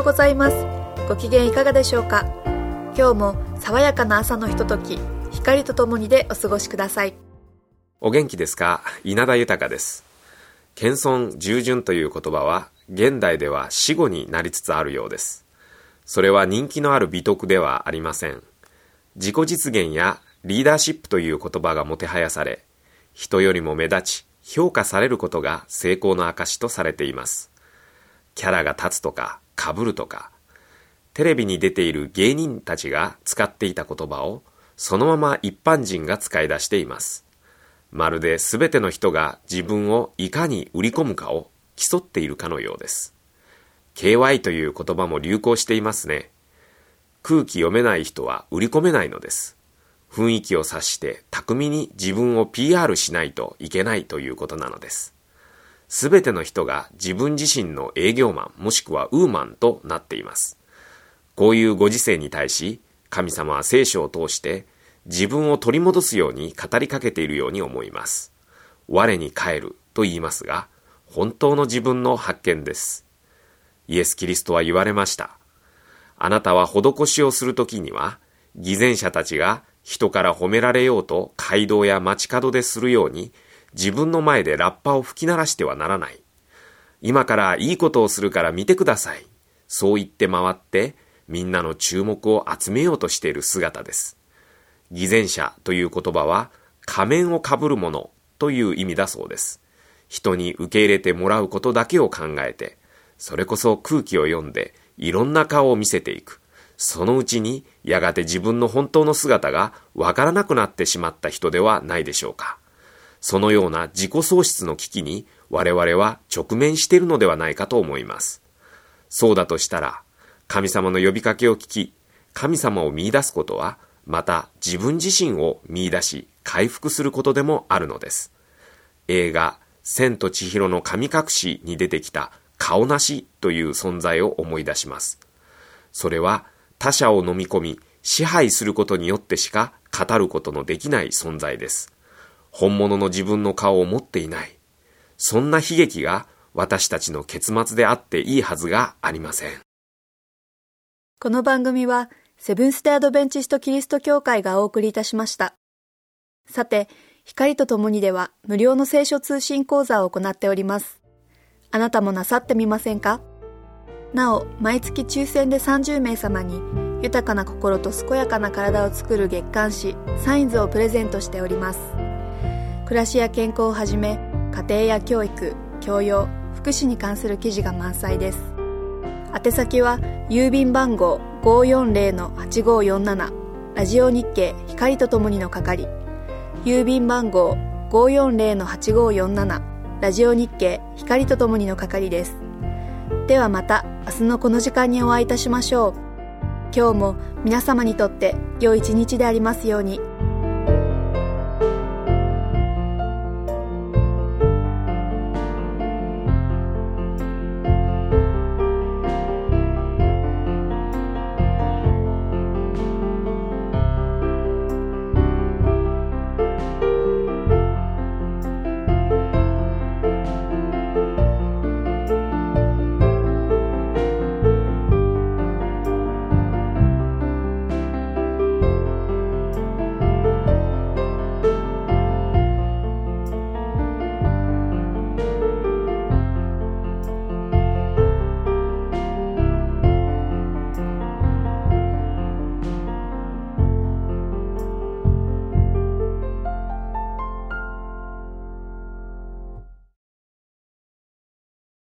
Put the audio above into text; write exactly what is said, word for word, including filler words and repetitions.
ございます。ご機嫌いかがでしょうか。今日も爽やかな朝のひととき、光とともにでお過ごしください。 お元気ですか。稲田豊です。謙遜従順という言葉は現代では死語になりつつあるようです。それは人気のある美徳ではありません。自己実現やリーダーシップという言葉がもてはやされ、人よりも目立ち評価されることが成功の証とされています。キャラが立つとか被るとか、テレビに出ている芸人たちが使っていた言葉をそのまま一般人が使い出しています。まるで全ての人が自分をいかに売り込むかを競っているかのようです。ケーワイ という言葉も流行していますね。空気読めない人は売り込めないのです。雰囲気を察して巧みに自分を ピーアール しないといけないということなのです。すべての人が自分自身の営業マンもしくはウーマンとなっています。こういうご時世に対し、神様は聖書を通して自分を取り戻すように語りかけているように思います。我に帰ると言いますが、本当の自分の発見です。イエス・キリストは言われました。あなたは施しをするときには、偽善者たちが人から褒められようと街道や街角でするように、自分の前でラッパを吹き鳴らしてはならない。今からいいことをするから見てください。そう言って回って、みんなの注目を集めようとしている姿です。偽善者という言葉は、仮面をかぶるものという意味だそうです。人に受け入れてもらうことだけを考えて、それこそ空気を読んで、いろんな顔を見せていく。そのうちに、やがて自分の本当の姿がわからなくなってしまった人ではないでしょうか。そのような自己喪失の危機に我々は直面しているのではないかと思います。そうだとしたら、神様の呼びかけを聞き、神様を見出すことは、また自分自身を見出し、回復することでもあるのです。映画、千と千尋の神隠しに出てきた顔なしという存在を思い出します。それは他者を飲み込み、支配することによってしか語ることのできない存在です。本物の自分の顔を持っていない。そんな悲劇が私たちの結末であっていいはずがありません。 この番組はセブンステアドベンチストキリスト教会がお送りいたしました。さて、光とともにでは無料の聖書通信講座を行っております。あなたもなさってみませんか？なお、毎月抽選でさんじゅうめい様に豊かな心と健やかな体を作る月刊誌サインズをプレゼントしております。暮らしや健康をはじめ、家庭や教育、教養、福祉に関する記事が満載です。宛先は郵便番号 ごーよんぜろのはちごーよんなな ラジオ日経光とともにの係、郵便番号 ごーよんぜろのはちごーよんなな ラジオ日経光とともにの係です。ではまた明日のこの時間にお会いいたしましょう。今日も皆様にとって良い一日でありますように。